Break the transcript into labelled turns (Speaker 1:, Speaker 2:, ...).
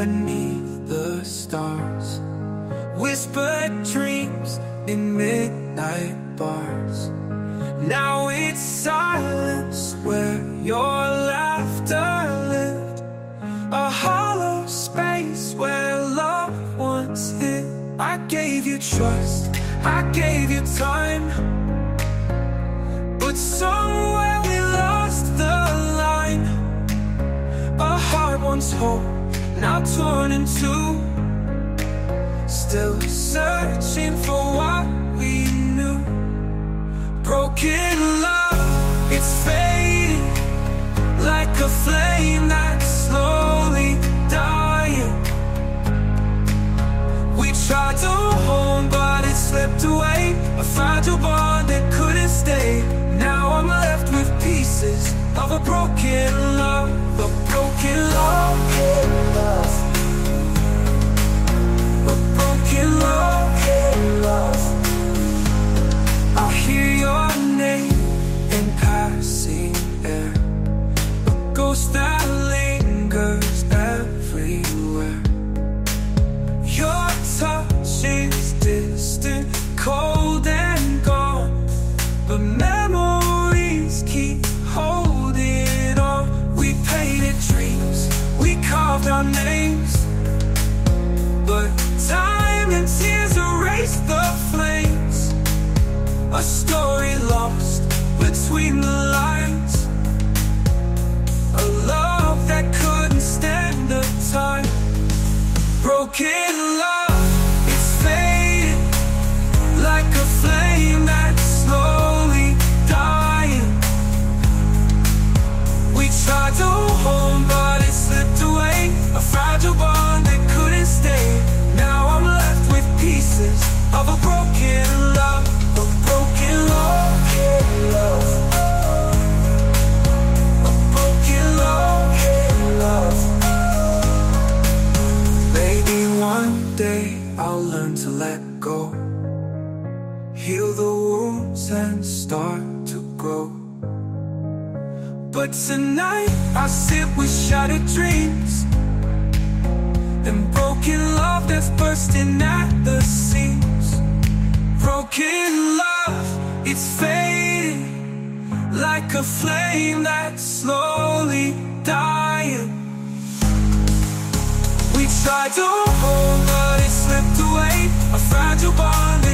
Speaker 1: beneath the stars, whispered dreams in midnight bars. Now it's silence where your laughter lived, a hollow space where loved ones hid. I gave you trust, I gave you time, but somewhere we lost the line. A heart once whole, now torn in two, still searching for what we knew. Broken love, it's fading like a flame that's slowly dying. We tried to hold, but it slipped away, a fragile bond that couldn't stay. Now I'm left with pieces of a broken love, a broken love, a broken love. I hear your name in passing air, a ghost that lingers everywhere. Your touch is distant, cold and gone, but memories keep holding on. We painted dreams, we carved our names, but time and tears erased the flames. A story lost between the lines, a love that couldn't stand the time. Broken love, it's fading like a flame that's slowly dying. We tried to hold, but it slipped away, a fragile bond that couldn't stay. Now I'm left with pieces of a broken love, a broken love, a broken love. Maybe one day I'll learn to let go, heal the wounds and start to grow. But tonight I sit with shattered dreams and broken love that's bursting at the seams. Broken love, it's fading like a flame that's slowly dying. We tried to hold, but it slipped away, a fragile bond